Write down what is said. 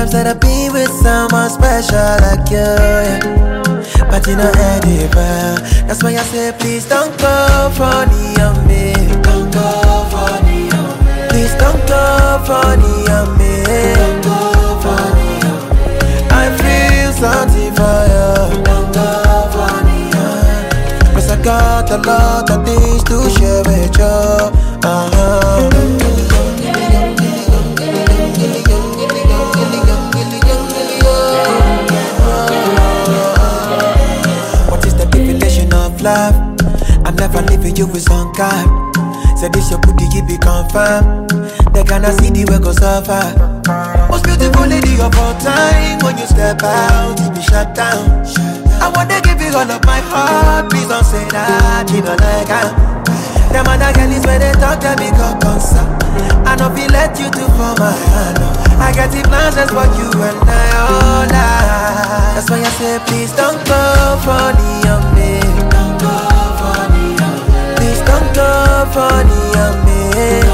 times that I've been with someone special like you, yeah. But you know anywhere. That's why I say please don't go funny on me. Don't go funny on me. Please don't go funny on me. Don't go funny on me. I feel something for you. Don't go funny on me. Cause I got a lot of things to share with you. What is the definition of love? I'm never leaving you with some guy. Say this your booty, you be confirmed. They gonna see the way go suffer. Most beautiful lady of all time. When you step out, you be shut down. I wanna give you all of my heart. Please don't say that you don't like her. Them other girls when they talk, they become concern. I know we let you do for my hand. I got the plans just for you and I all that. That's why I say please don't go funny on me. Don't go funny on me. Please don't go funny on me.